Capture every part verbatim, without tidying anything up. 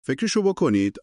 فکرشو بکنید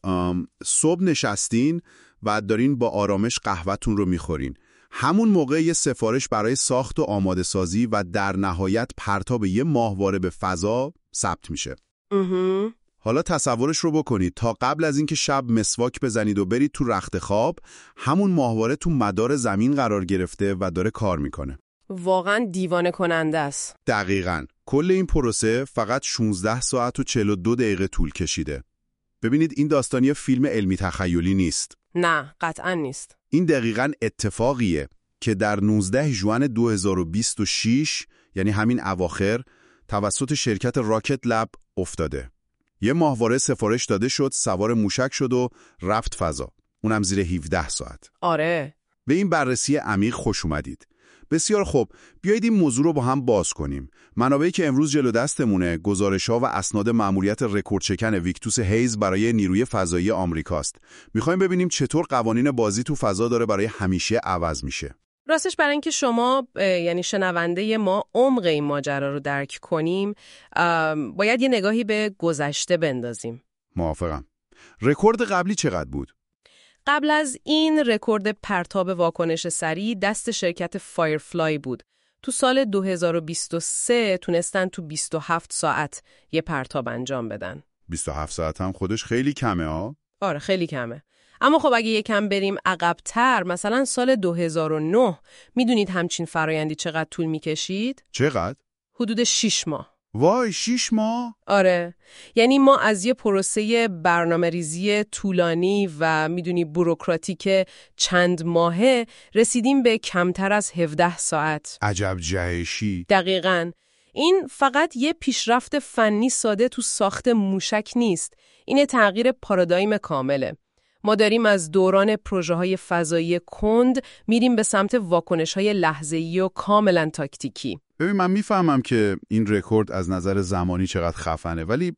صبح نشستین و دارین با آرامش قهوه‌تون رو میخورین. همون موقع یه سفارش برای ساخت و آماده سازی و در نهایت پرتاب یه ماهواره به فضا ثبت میشه. اها. حالا تصورش رو بکنید تا قبل از اینکه شب مسواک بزنید و برید تو رخت خواب، همون ماهواره تو مدار زمین قرار گرفته و داره کار میکنه. واقعا دیوانه کننده است. دقیقاً. کل این پروسه فقط شانزده ساعت و چهل و دو دقیقه طول کشیده. ببینید این داستانی فیلم علمی تخیلی نیست. نه، قطعا نیست. این دقیقاً اتفاقیه که در نوزدهم ژوئن دو هزار و بیست و شش، یعنی همین اواخر، توسط شرکت راکت لب افتاده. یه ماهواره سفارش داده شد، سوار موشک شد و رفت فضا. اونم زیر هفده ساعت. آره. به این بررسی عمیق خوش اومدید. بسیار خوب، بیایید این موضوع رو با هم باز کنیم. منابعی که امروز جلو دستمونه، گزارش‌ها و اسناد مأموریت رکوردشکن ویکتوس هیز برای نیروی فضایی آمریکاست. می‌خوایم ببینیم چطور قوانین بازی تو فضا داره برای همیشه عوض میشه. راستش برای اینکه شما یعنی شنونده ما عمق این ماجرا رو درک کنیم، باید یه نگاهی به گذشته بندازیم. موافقم. رکورد قبلی چقدر بود؟ قبل از این رکورد پرتاب واکنش سریع دست شرکت فایرفلای بود. تو سال دو هزار و بیست و سه تونستن تو بیست و هفت ساعت یه پرتاب انجام بدن. بیست و هفت ساعت هم خودش خیلی کمه ها؟ آره خیلی کمه. اما خب اگه یکم بریم عقب‌تر، مثلا سال دو هزار و نه، میدونید همچین فرایندی چقدر طول میکشید؟ چقدر؟ حدود شش ماه. وای، شش ماه؟ آره. یعنی ما از یه پروسه برنامه‌ریزی طولانی و میدونی بوروکراتیک چند ماهه رسیدیم به کمتر از هفده ساعت. عجب جهشی. دقیقاً. این فقط یه پیشرفت فنی ساده تو ساخت موشک نیست. این تغییر پارادایم کامله. ما داریم از دوران پروژه‌های فضایی کند میریم به سمت واکنش‌های لحظه‌ای و کاملاً تاکتیکی. ببین من میفهمم که این رکورد از نظر زمانی چقدر خفنه، ولی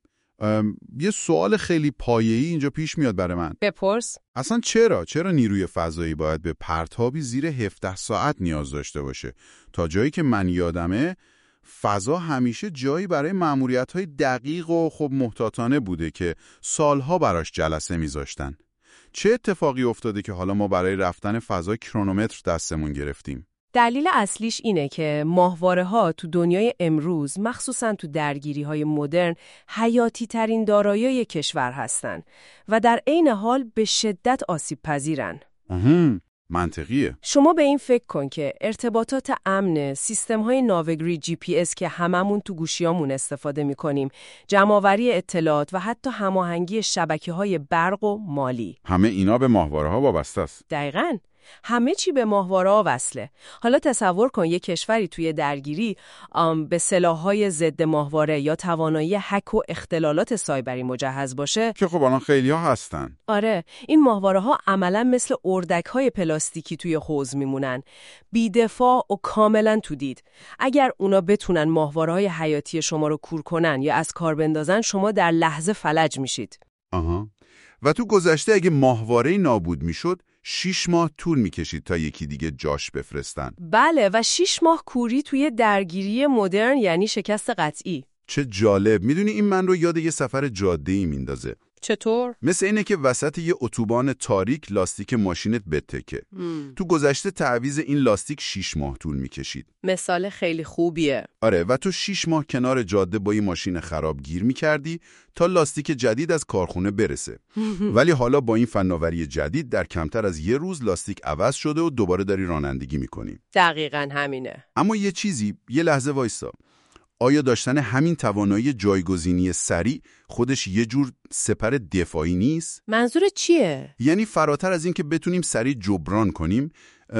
یه سوال خیلی پایه‌ای اینجا پیش میاد برای من. بپرس. اصلا چرا؟ چرا نیروی فضایی باید به پرتابی زیر هفده ساعت نیاز داشته باشه؟ تا جایی که من یادمه فضا همیشه جایی برای مأموریت‌های دقیق و خب محتاطانه بوده که سالها براش جلسه میذاشتن. چه اتفاقی افتاده که حالا ما برای رفتن فضا کرونومتر دستمون گرفتیم؟ دلیل اصلیش اینه که ماهواره‌ها تو دنیای امروز، مخصوصاً تو درگیری‌های مدرن، حیاتی ترین دارایی کشور هستن و در عین حال به شدت آسیب پذیرن. آها، منطقیه. شما به این فکر کن که ارتباطات امن، سیستم‌های ناوگری جی پی اس که هممون تو گوشیامون استفاده می‌کنیم، جمع‌آوری اطلاعات و حتی هماهنگی شبکه‌های برق و مالی، همه اینا به ماهواره‌ها وابسته است. دقیقاً. همه چی به ماهواره‌ها وصله. حالا تصور کن یک کشوری توی درگیری به سلاح‌های ضد ماهواره یا توانایی هک و اختلالات سایبری مجهز باشه که خب الان خیلی‌ها هستن. آره، این ماهواره‌ها عملاً مثل اردک‌های پلاستیکی توی حوض میمونن، بی‌دفاع و کاملاً تو دید. اگر اونا بتونن ماهواره‌های حیاتی شما رو کور کنن یا از کار بندازن، شما در لحظه فلج میشید. آها. و تو گذشته اگه ماهواره نابود میشد، شش ماه طول میکشید تا یکی دیگه جاش بفرستن. بله، و شش ماه کوری توی درگیری مدرن یعنی شکست قطعی. چه جالب. میدونی این من رو یاد یه سفر جاده‌ای میندازه. چطور؟ مثل اینه که وسط یه اتوبان تاریک لاستیک ماشینت بتکه. مم. تو گذشته تعویض این لاستیک شش ماه طول میکشید. مثال خیلی خوبیه. آره، و تو شش ماه کنار جاده با یه ماشین خراب گیر میکردی تا لاستیک جدید از کارخونه برسه. ولی حالا با این فناوری جدید در کمتر از یه روز لاستیک عوض شده و دوباره داری رانندگی میکنی. دقیقاً همینه. اما یه چیزی، یه لحظه وایسا. آیا داشتن همین توانایی جایگزینی سریع خودش یه جور سپر دفاعی نیست؟ منظور چیه؟ یعنی فراتر از این که بتونیم سریع جبران کنیم،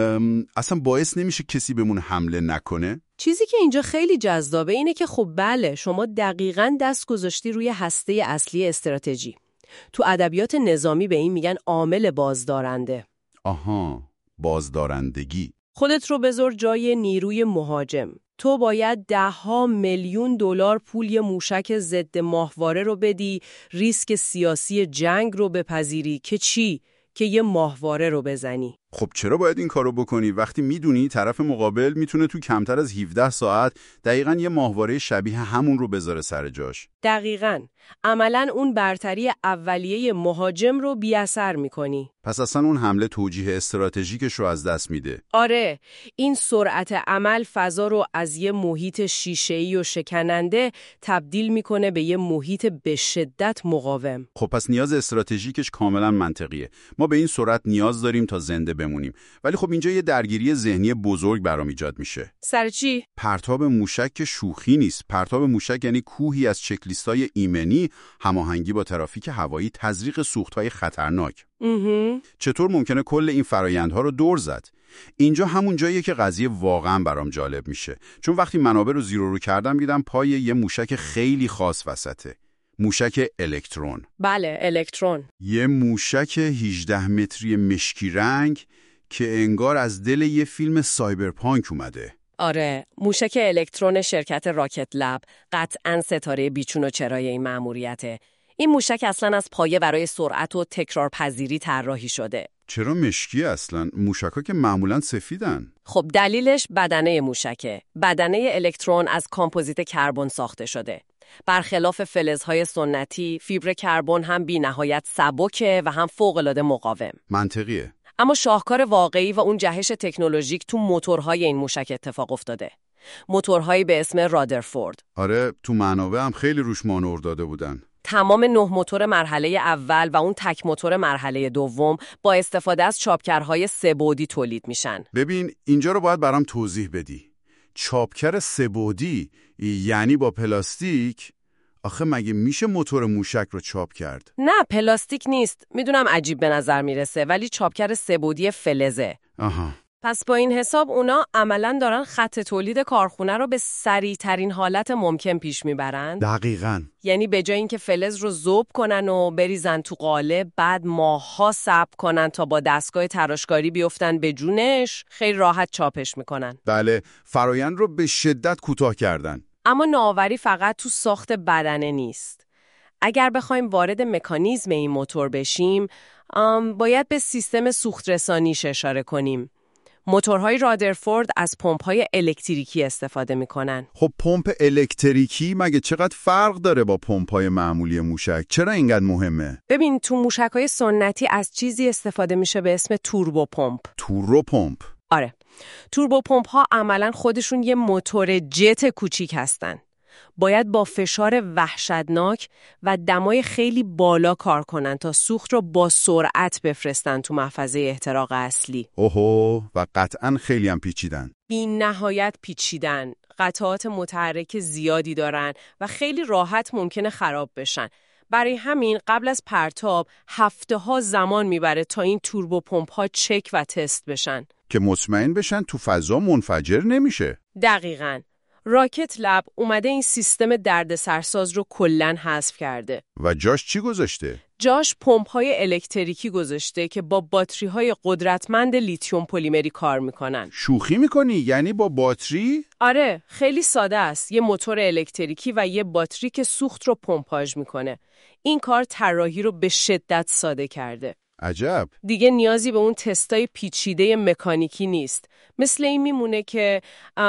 اصلا باعث نمیشه کسی بهمون حمله نکنه؟ چیزی که اینجا خیلی جذابه اینه که خب بله، شما دقیقاً دست گذاشتی روی هسته اصلی استراتژی. تو ادبیات نظامی به این میگن عامل بازدارنده. آها، بازدارندگی. خودت رو بذار جای نیروی مهاجم. تو باید ده ها میلیون دلار پول یه موشک ضد ماهواره رو بدی، ریسک سیاسی جنگ رو بپذیری که چی؟ که یه ماهواره رو بزنی. خب چرا باید این کارو بکنی وقتی میدونی طرف مقابل میتونه تو کمتر از هفده ساعت دقیقاً یه ماهواره شبیه همون رو بذاره سر جاش؟ دقیقاً. عملاً اون برتری اولیه مهاجم رو بی‌اثر می‌کنی. پس اصلا اون حمله توجیه استراتژیکش رو از دست میده. آره، این سرعت عمل فضا رو از یه محیط شیشه‌ای و شکننده تبدیل میکنه به یه محیط به شدت مقاوم. خب پس نیاز استراتژیکش کاملا منطقیه. ما به این سرعت نیاز داریم تا زنده بمونیم. ولی خب اینجا یه درگیری ذهنی بزرگ برام ایجاد میشه. سر چی؟ پرتاب موشک که شوخی نیست. پرتاب موشک یعنی کوهی از چکلیست‌های ایمنی، هماهنگی با ترافیک هوایی، تزریق سوخت‌های خطرناک. امم چطور ممکنه کل این فرایندها رو دور زد؟ اینجا همون جاییه که قضیه واقعا برام جالب میشه. چون وقتی منابع رو زیر و رو کردم دیدم پای یه موشک خیلی خاص وسطه. موشک الکترون. بله، الکترون. یه موشک هجده متری مشکی رنگ که انگار از دل یه فیلم سایبرپانک اومده. آره، موشک الکترون شرکت راکت لب قطعاً ستاره بیچون و چرای این مأموریته. این موشک اصلاً از پایه برای سرعت و تکرارپذیری طراحی شده. چرا مشکی اصلاً؟ موشک‌ها که معمولاً سفیدن. خب دلیلش بدنه موشکه. بدنه الکترون از کامپوزیت کربن ساخته شده. برخلاف فلزهای سنتی، فیبر کربن هم بی نهایت سبکه و هم فوق‌العاده مقاوم. منطقیه. اما شاهکار واقعی و اون جهش تکنولوژیک تو موتورهای این موشک اتفاق افتاده. موتورهایی به اسم رادرفورد. آره، تو منابع هم خیلی روش مانور داده بودن. تمام نه موتور مرحله اول و اون تک موتور مرحله دوم با استفاده از چاپکرهای سه‌بعدی تولید میشن. ببین اینجا رو باید برام توضیح بدی. چاپکر سه‌بعدی یعنی با پلاستیک؟ آخه مگه میشه موتور موشک رو چاپ کرد؟ نه، پلاستیک نیست. میدونم عجیب به نظر میرسه ولی چاپکر سه‌بعدی فلزه. آها. پس با این حساب اونا عملاً دارن خط تولید کارخونه رو به سریع‌ترین حالت ممکن پیش میبرن. دقیقاً. یعنی به جای اینکه فلز رو ذوب کنن و بریزن تو قالب، بعد ماه‌ها صبر کنن تا با دستگاه تراشکاری بیفتن به جونش، خیلی راحت چاپش میکنن. بله، فرایند رو به شدت کوتاه کردن. اما نوآوری فقط تو ساخت بدنه نیست. اگر بخوایم وارد مکانیزم این موتور بشیم، باید به سیستم سوخت‌رسانیش اشاره کنیم. موتورهای رادرفورد از پمپ‌های الکتریکی استفاده می‌کنن. خب پمپ الکتریکی مگه چقدر فرق داره با پمپ‌های معمولی موشک؟ چرا اینقدر مهمه؟ ببین تو موشک‌های سنتی از چیزی استفاده میشه به اسم توربو پمپ. توربو پمپ؟ آره. توربو پمپ‌ها عملاً خودشون یه موتور جت کوچیک هستن. باید با فشار وحشتناک و دمای خیلی بالا کار کنن تا سوخت رو با سرعت بفرستن تو محفظه احتراق اصلی. اوهو، و قطعاً خیلی هم پیچیدن. بی نهایت پیچیدن، قطعات متحرک زیادی دارن و خیلی راحت ممکنه خراب بشن. برای همین قبل از پرتاب هفته ها زمان میبره تا این توربو پمپ ها چک و تست بشن که مطمئن بشن تو فضا منفجر نمیشه. دقیقاً. راکت لب اومده این سیستم دردسرساز رو کلاً حذف کرده. و جاش چی گذاشته؟ جاش پمپ‌های الکتریکی گذاشته که با باتری‌های قدرتمند لیتیوم پلیمری کار میکنن. شوخی میکنی؟ یعنی با باتری؟ آره، خیلی ساده است. یه موتور الکتریکی و یه باتری که سوخت رو پمپاژ میکنه. این کار طراحی رو به شدت ساده کرده. عجب. دیگه نیازی به اون تستای پیچیده مکانیکی نیست. مثل این میمونه که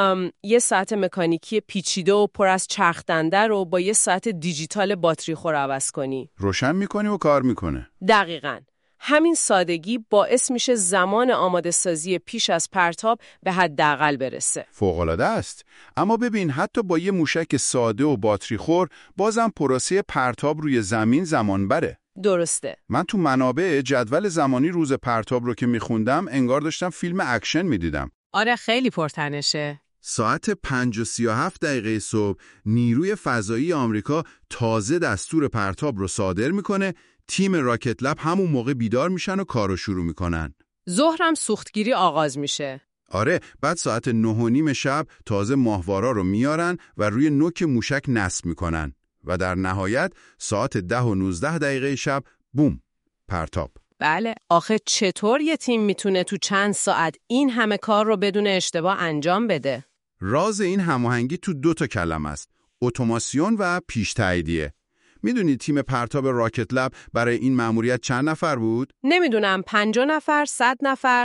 یه ساعت مکانیکی پیچیده و پر از چرخ دنده رو با یه ساعت دیجیتال باتری خور عوض کنی. روشن میکنی و کار میکنه. دقیقاً. همین سادگی باعث میشه زمان آماده سازی پیش از پرتاب به حداقل برسه. فوق‌العاده است. اما ببین حتی با یه موشک ساده و باتری خور بازم پروسه پرتاب روی زمین زمان بره. درسته. من تو منابع جدول زمانی روز پرتاب رو که میخوندم انگار داشتم فیلم اکشن میدیدم. آره خیلی پرتنشه. ساعت پنج و سی و هفت دقیقه صبح نیروی فضایی آمریکا تازه دستور پرتاب رو صادر میکنه. تیم راکت لب همون موقع بیدار میشن و کارو شروع میکنن. ظهرم سوختگیری آغاز میشه. آره، بعد ساعت نه و نیم شب تازه ماهوارا رو میارن و روی نوک موشک نصب میکنن. و در نهایت ساعت ده و نوزده دقیقه شب بوم، پرتاب. بله، آخه چطور یه تیم میتونه تو چند ساعت این همه کار رو بدون اشتباه انجام بده؟ راز این هماهنگی تو دو تا کلمه است: اتوماسیون و پیش تاییدیه. میدونی تیم پرتاب راکت لب برای این مأموریت چند نفر بود؟ نمیدونم، پنجاه نفر، صد نفر؟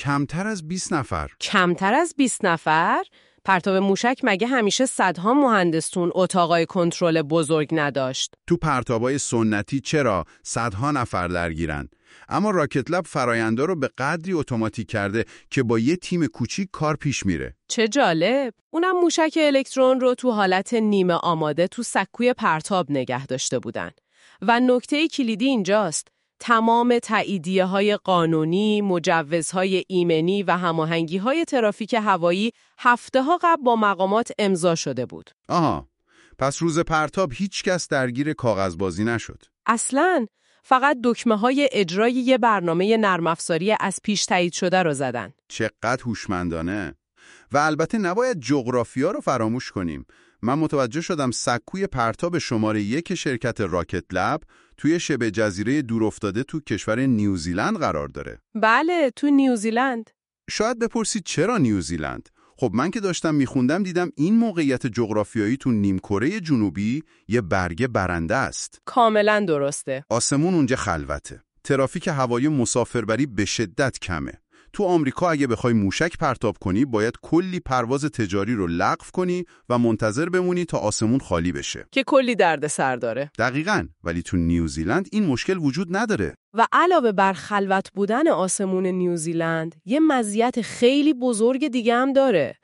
کمتر از بیست نفر. کمتر از بیست نفر؟ پرتاب موشک مگه همیشه صدها مهندس تون اتاقای کنترل بزرگ نداشت؟ تو پرتابای سنتی چرا صدها نفر درگیرن؟ اما راکت لب فرایندا رو به قدری اتوماتیک کرده که با یه تیم کوچیک کار پیش میره. چه جالب! اونم موشک الکترون رو تو حالت نیمه آماده تو سکوی پرتاب نگه داشته بودن. و نکته کلیدی اینجاست. تمام تاییدیه‌های قانونی، مجوزهای ایمنی و هماهنگی‌های ترافیک هوایی هفته‌ها قبل با مقامات امضا شده بود. آها، پس روز پرتاب هیچ کس درگیر کاغذبازی نشد. اصلاً فقط دکمه‌های اجرای یه برنامه نرم افزاری از پیش تایید شده رو زدن. چقدر هوشمندانه. و البته نباید جغرافیا رو فراموش کنیم. من متوجه شدم سکوی پرتاب شماره یک شرکت راکت لب توی شبه جزیره دورافتاده تو کشور نیوزیلند قرار داره. بله، تو نیوزیلند. شاید بپرسید چرا نیوزیلند؟ خب من که داشتم میخوندم دیدم این موقعیت جغرافیایی تو نیمکره جنوبی یه برگه برنده است. کاملا درسته. آسمون اونجا خلوته. ترافیک هوایی مسافربری به شدت کمه. تو آمریکا اگه بخوای موشک پرتاب کنی باید کلی پرواز تجاری رو لغو کنی و منتظر بمونی تا آسمون خالی بشه. که کلی دردسر داره. دقیقاً، ولی تو نیوزیلند این مشکل وجود نداره. و علاوه بر خلوت بودن آسمون نیوزیلند، یه مزیت خیلی بزرگ دیگه هم داره.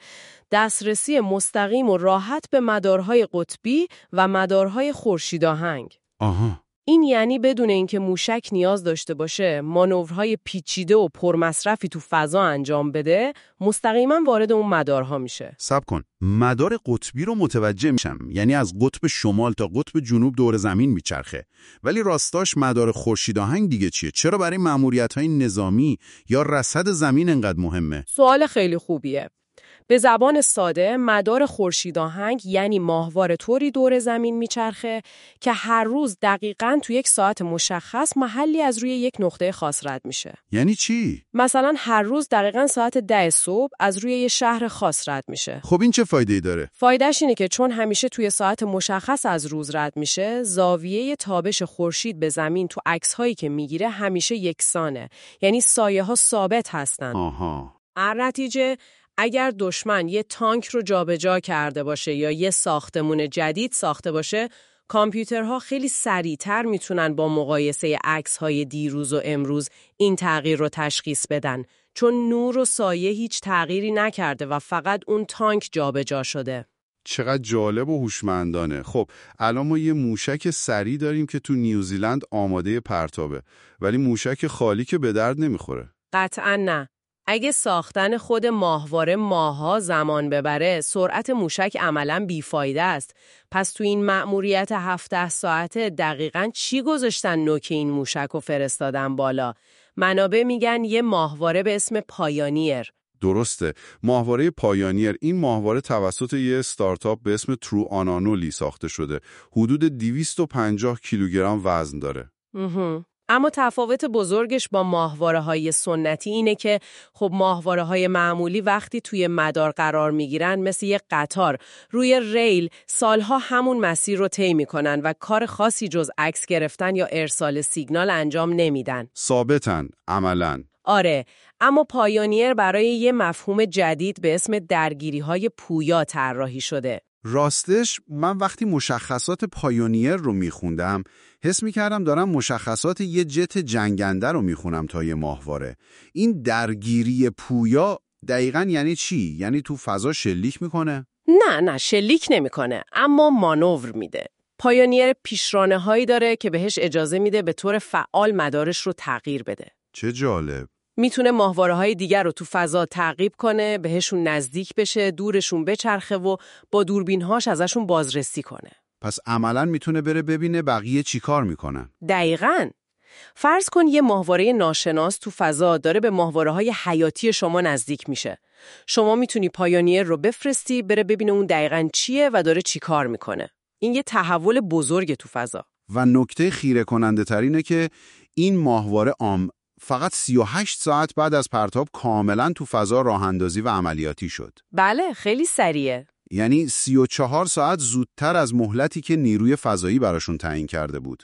دسترسی مستقیم و راحت به مدارهای قطبی و مدارهای خورشیداهنگ. آها. این یعنی بدون اینکه موشک نیاز داشته باشه مانورهای پیچیده و پرمصرفی تو فضا انجام بده، مستقیما وارد اون مدارها میشه. صبر کن، مدار قطبی رو متوجه میشم، یعنی از قطب شمال تا قطب جنوب دور زمین میچرخه. ولی راستاش مدار خورشیداهنگ دیگه چیه؟ چرا برای ماموریت‌های نظامی یا رصد زمین انقدر مهمه؟ سوال خیلی خوبیه. به زبان ساده، مدار خورشیداهنگ یعنی ماهواره طوری دور زمین میچرخه که هر روز دقیقاً تو یک ساعت مشخص محلی از روی یک نقطه خاص رد میشه. یعنی چی؟ مثلا هر روز دقیقاً ساعت ده صبح از روی یه شهر خاص رد میشه. خب این چه فایده‌ای داره؟ فایدهش اینه که چون همیشه توی ساعت مشخص از روز رد میشه، زاویه تابش خورشید به زمین تو عکس‌هایی که میگیره همیشه یکسانه. یعنی سایه‌ها ثابت هستن. آها. در نتیجه اگر دشمن یه تانک رو جابجا کرده باشه یا یه ساختمون جدید ساخته باشه، کامپیوترها خیلی سریعتر میتونن با مقایسه عکس‌های دیروز و امروز این تغییر رو تشخیص بدن، چون نور و سایه هیچ تغییری نکرده و فقط اون تانک جابجا شده. چقدر جالب و هوشمندانه. خب الان ما یه موشک سریع داریم که تو نیوزیلند آماده پرتابه، ولی موشک خالی که به درد نمیخوره. قطعاً نه. اگه ساختن خود ماهواره ماها زمان ببره، سرعت موشک عملاً بیفایده است. پس تو این مأموریت هفده ساعته دقیقاً چی گذاشتن نوک این موشک و فرستادن بالا؟ منابع میگن یه ماهواره به اسم پایانیر. درسته. ماهواره پایانیر، این ماهواره توسط یه استارتاپ به اسم ترو آنانولی ساخته شده. حدود دویست و پنجاه کیلوگرم وزن داره. مهم. اما تفاوت بزرگش با ماهواره‌های سنتی اینه که خب ماهواره‌های معمولی وقتی توی مدار قرار میگیرن مثل یک قطار روی ریل سالها همون مسیر رو طی میکنن و کار خاصی جز عکس گرفتن یا ارسال سیگنال انجام نمیدن. ثابتن عملاً. آره، اما پایونیر برای یه مفهوم جدید به اسم درگیری‌های پویا طراحی شده. راستش من وقتی مشخصات پایونیر رو میخوندم حس میکردم دارم مشخصات یه جت جنگنده رو میخونم تا یه ماهواره. این درگیری پویا دقیقاً یعنی چی؟ یعنی تو فضا شلیک میکنه؟ نه نه شلیک نمیکنه، اما مانور میده. پایونیر پیشرانه هایی داره که بهش اجازه میده به طور فعال مدارش رو تغییر بده. چه جالب. میتونه ماهواره‌های دیگر رو تو فضا تعقیب کنه، بهشون نزدیک بشه، دورشون بچرخه و با دوربین‌هاش ازشون بازرسی کنه. پس عملاً میتونه بره ببینه بقیه چی کار میکنن. دقیقاً. فرض کن یه ماهواره ناشناس تو فضا داره به ماهواره‌های حیاتی شما نزدیک میشه. شما میتونی پایونیر رو بفرستی بره ببینه اون دقیقاً چیه و داره چی کار میکنه. این یه تحول بزرگ تو فضا. و نکته خیره کننده ترینه که این ماهواره عام فقط سی و هشت ساعت بعد از پرتاب کاملا تو فضا راه اندازی و عملیاتی شد. بله، خیلی سریعه. یعنی سی و چهار ساعت زودتر از مهلتی که نیروی فضایی براشون تعیین کرده بود.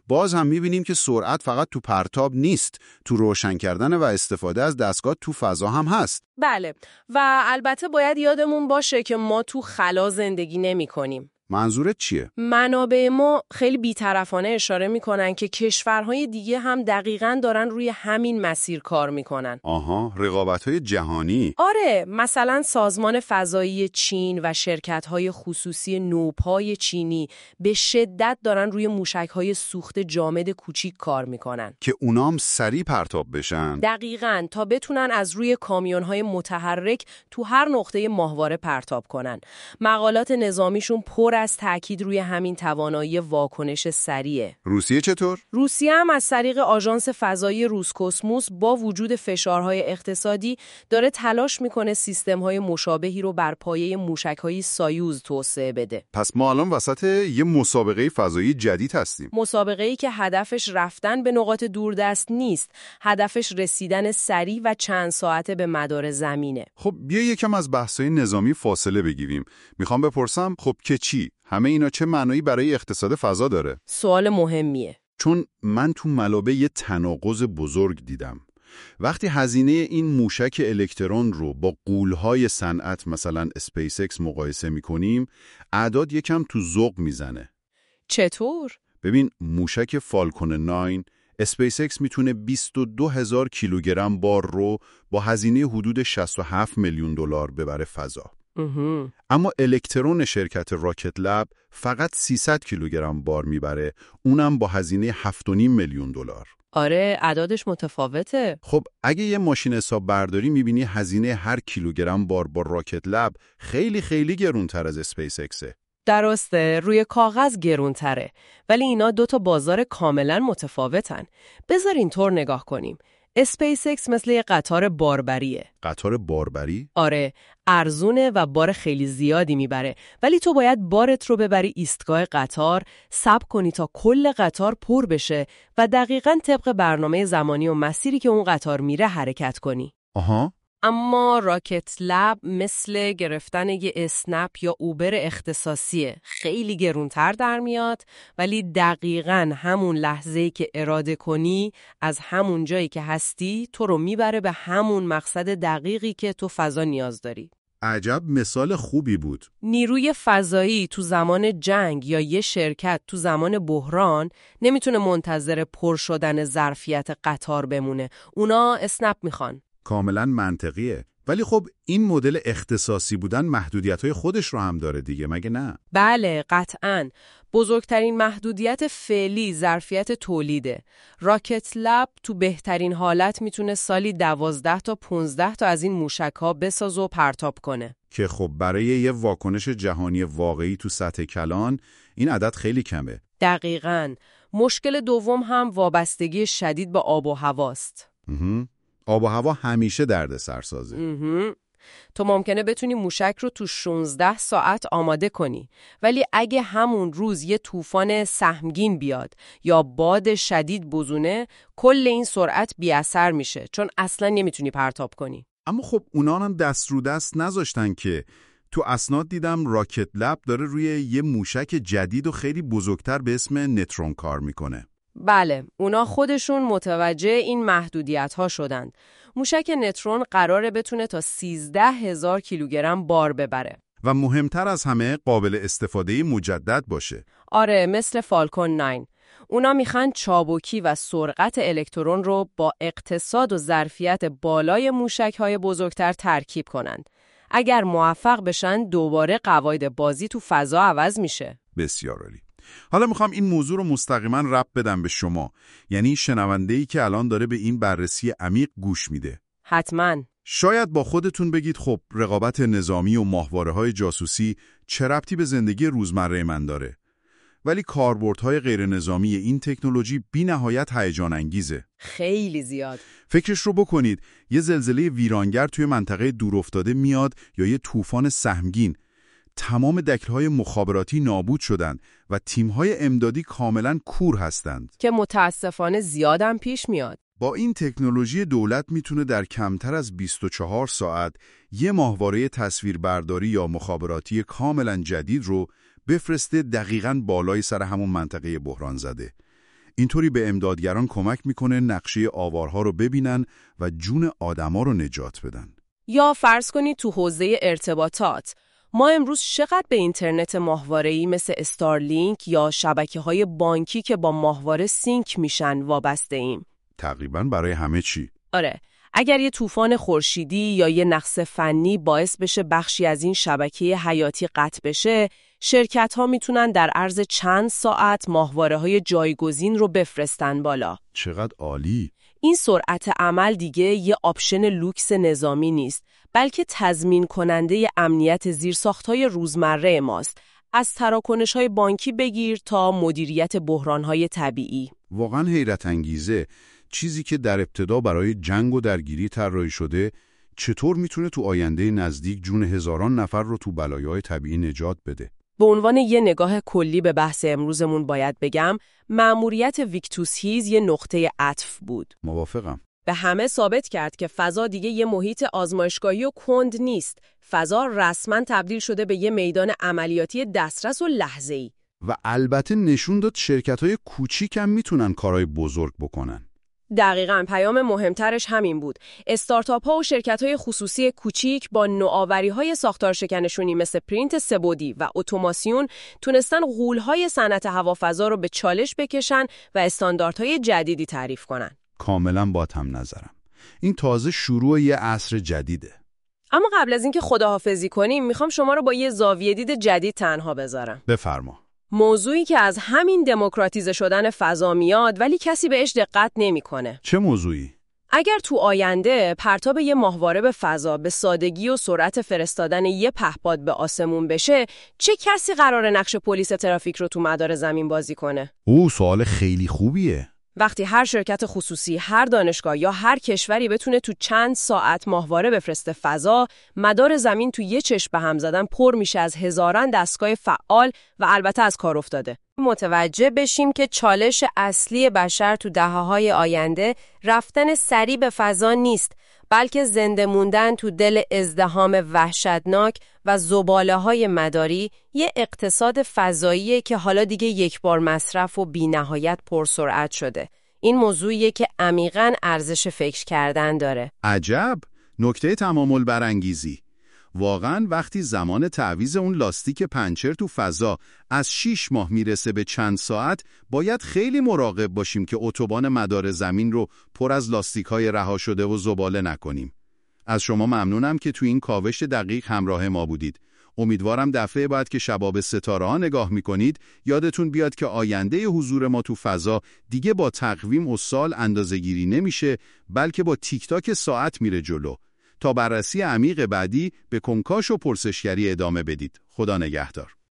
باز هم می‌بینیم که سرعت فقط تو پرتاب نیست، تو روشن کردن و استفاده از دستگاه تو فضا هم هست. بله، و البته باید یادمون باشه که ما تو خلا زندگی نمی‌کنیم. منظورت چیه؟ منابع ما خیلی بی‌طرفانه اشاره میکنن که کشورهای دیگه هم دقیقاً دارن روی همین مسیر کار میکنن. آها، رقابت‌های جهانی. آره، مثلا سازمان فضایی چین و شرکت‌های خصوصی نوپای چینی به شدت دارن روی موشک‌های سوخت جامد کوچیک کار میکنن که اونام سریع پرتاب بشن. دقیقاً، تا بتونن از روی کامیون‌های متحرک تو هر نقطه ماهواره پرتاب کنن. مقالات نظامیشون پر از تأکید روی همین توانایی واکنش سریعه. روسیه چطور؟ روسیه هم از طریق آژانس فضایی روسکوسموس با وجود فشارهای اقتصادی داره تلاش میکنه سیستم‌های مشابهی رو بر پایه موشک‌های سایوز توسعه بده. پس ما الان وسط یه مسابقه فضایی جدید هستیم. مسابقه‌ای که هدفش رفتن به نقاط دوردست نیست، هدفش رسیدن سریع و چند ساعته به مدار زمینه. خب بیا یکم از بحث‌های نظامی فاصله بگیریم. میخوام بپرسم خب که چی؟ همه اینا چه معنایی برای اقتصاد فضا داره؟ سوال مهمیه. چون من تو منابع یه تناقض بزرگ دیدم. وقتی هزینه این موشک الکترون رو با غول‌های صنعت مثلا اسپیس ایکس مقایسه می‌کنیم، اعداد یکم تو ذوق میزنه. چطور؟ ببین موشک فالکون نه اسپیس ایکس میتونه بیست و دو هزار کیلوگرم بار رو با هزینه حدود شصت و هفت میلیون دلار ببره فضا. امه. اما الکترون شرکت راکت لب فقط سیصد کیلوگرم بار میبره، اونم با هزینه هفت و نیم میلیون دلار. آره، اعدادش متفاوته. خب اگه یه ماشین حساب برداری میبینی هزینه هر کیلوگرم بار با راکت لب خیلی خیلی گرونتر از اسپیس ایکسه. درسته، روی کاغذ گرونتره، ولی اینا دو تا بازار کاملا متفاوتن. بذار اینطور نگاه کنیم. اسپیس ایکس مثل یه قطار باربریه. قطار باربری؟ آره، ارزونه و بار خیلی زیادی میبره، ولی تو باید بارت رو ببری ایستگاه قطار، صبر کنی تا کل قطار پر بشه و دقیقاً طبق برنامه زمانی و مسیری که اون قطار میره حرکت کنی. آها. اما راکت لب مثل گرفتن یه اسنپ یا اوبر اختصاصیه. خیلی گرونتر در میاد، ولی دقیقاً همون لحظه‌ای که اراده کنی از همون جایی که هستی تو رو میبره به همون مقصد دقیقی که تو فضا نیاز داری. عجب مثال خوبی بود. نیروی فضایی تو زمان جنگ یا یه شرکت تو زمان بحران نمیتونه منتظر پر شدن ظرفیت قطار بمونه. اونا اسنپ میخوان. کاملا منطقیه. ولی خب این مدل اختصاصی بودن محدودیت‌های خودش رو هم داره دیگه، مگه نه؟ بله، قطعاً. بزرگترین محدودیت فعلی ظرفیت تولیده. راکت لب تو بهترین حالت میتونه سالی دوازده تا پانزده تا از این موشک‌ها بسازه و پرتاب کنه. که خب برای یه واکنش جهانی واقعی تو سطح کلان این عدد خیلی کمه. دقیقاً. مشکل دوم هم وابستگی شدید به آب و هواست. آب و هوا همیشه درد سرسازه. تو ممکنه بتونی موشک رو تو شانزده ساعت آماده کنی، ولی اگه همون روز یه طوفان سهمگین بیاد یا باد شدید بزونه، کل این سرعت بی اثر میشه، چون اصلا نمیتونی پرتاب کنی. اما خب اونا هم دست رو دست نذاشتن که. تو اسناد دیدم راکت لب داره روی یه موشک جدید و خیلی بزرگتر به اسم نترون کار میکنه. بله، اونا خودشون متوجه این محدودیت ها شدند. موشک نترون قراره بتونه تا سیزده هزار کیلوگرم بار ببره. و مهمتر از همه قابل استفاده مجدد باشه. آره، مثل فالکون نه. اونا میخوان چابکی و سرعت الکترون رو با اقتصاد و ظرفیت بالای موشک‌های بزرگتر ترکیب کنند. اگر موفق بشن دوباره قواعد بازی تو فضا عوض میشه. بسیار عالی. حالا میخوام این موضوع رو مستقیما ربط بدم به شما، یعنی شنونده‌ای که الان داره به این بررسی عمیق گوش میده. حتماً. شاید با خودتون بگید خب رقابت نظامی و ماهواره‌های جاسوسی چه ربطی به زندگی روزمره من داره؟ ولی کاربردهای غیر نظامی این تکنولوژی بی‌نهایت هیجان انگیزه. خیلی زیاد. فکرش رو بکنید، یه زلزله ویرانگر توی منطقه دورافتاده میاد یا یه طوفان سهمگین. تمام دکل‌های مخابراتی نابود شدند و تیم‌های امدادی کاملاً کور هستند. که متاسفانه زیادم پیش میاد. با این تکنولوژی دولت میتونه در کمتر از بیست و چهار ساعت یه ماهواره تصویربرداری یا مخابراتی کاملاً جدید رو بفرسته دقیقاً بالای سر همون منطقه بحران زده. اینطوری به امدادگران کمک میکنه نقشه آوارها رو ببینن و جون آدما رو نجات بدن. یا فرض کنید تو حوزه ارتباطات، ما امروز چقدر به اینترنت ماهواره‌ای مثل استارلینک یا شبکه‌های بانکی که با ماهواره سینک میشن وابسته ایم؟ تقریباً برای همه چی. آره، اگر یه طوفان خورشیدی یا یه نقص فنی باعث بشه بخشی از این شبکه حیاتی قطع بشه، شرکت‌ها میتونن در عرض چند ساعت ماهواره‌های جایگزین رو بفرستن بالا. چقدر عالی! این سرعت عمل دیگه یه آپشن لوکس نظامی نیست، بلکه تضمین کننده امنیت زیرساخت‌های روزمره ماست، از تراکنش‌های بانکی بگیر تا مدیریت بحران‌های طبیعی. واقعاً حیرت انگیزه. چیزی که در ابتدا برای جنگ و درگیری طراحی شده، چطور میتونه تو آینده نزدیک جون هزاران نفر رو تو بلایای طبیعی نجات بده؟ به عنوان یه نگاه کلی به بحث امروزمون باید بگم مأموریت ویکتوس هیز یه نقطه عطف بود. موافقم. به همه ثابت کرد که فضا دیگه یه محیط آزمایشگاهی و کند نیست. فضا رسما تبدیل شده به یه میدان عملیاتی دسترس و لحظه‌ای. و البته نشون داد شرکت‌های کوچیک هم میتونن کارهای بزرگ بکنن. دقیقاً، پیام مهمترش همین بود. استارتاپ‌ها و شرکت‌های خصوصی کوچیک با نوآوری‌های ساختارشکنشونی مثل پرینت سه‌بعدی و اتوماسیون تونستن غول‌های صنعت هوافضا رو به چالش بکشن و استانداردهای جدیدی تعریف کنن. کاملاً با هم نظرم. این تازه شروع یه عصر جدیده. اما قبل از اینکه خداحافظی کنیم، میخوام شما رو با یه زاویه دید جدید تنها بذارم. بفرما. موضوعی که از همین دموکراتیزه شدن فضا میاد ولی کسی بهش دقت نمیکنه. چه موضوعی؟ اگر تو آینده پرتاب یه ماهواره به فضا به سادگی و سرعت فرستادن یه پهپاد به آسمون بشه، چه کسی قراره نقش پلیس ترافیک رو تو مدار زمین بازی کنه؟ او سوال خیلی خوبیه. وقتی هر شرکت خصوصی، هر دانشگاه یا هر کشوری بتونه تو چند ساعت ماهواره بفرسته فضا، مدار زمین تو یه چشم به هم زدن پر میشه از هزاران دستگاه فعال و البته از کار افتاده. متوجه بشیم که چالش اصلی بشر تو دهه‌های آینده رفتن سریع به فضا نیست، بلکه زنده موندن تو دل ازدحام وحشتناک و زباله‌های مداری، یه اقتصاد فضاییه که حالا دیگه یک بار مصرف و بی‌نهایت پرسرعت شده. این موضوعیه که عمیقاً ارزش فکر کردن داره. عجب، نکته تمام برانگیزی. واقعاً وقتی زمان تعویض اون لاستیک پنچر تو فضا از شش ماه میرسه به چند ساعت، باید خیلی مراقب باشیم که اتوبان مدار زمین رو پر از لاستیک‌های رها شده و زباله نکنیم. از شما ممنونم که تو این کاوش دقیق همراه ما بودید. امیدوارم دفعه بعد که شباب ستاره ها نگاه میکنید یادتون بیاد که آینده حضور ما تو فضا دیگه با تقویم و سال اندازه‌گیری نمیشه، بلکه با تیک تاک ساعت میره جلو. تا بررسی عمیق بعدی به کنکاش و پرسشگری ادامه بدید. خدا نگهدار.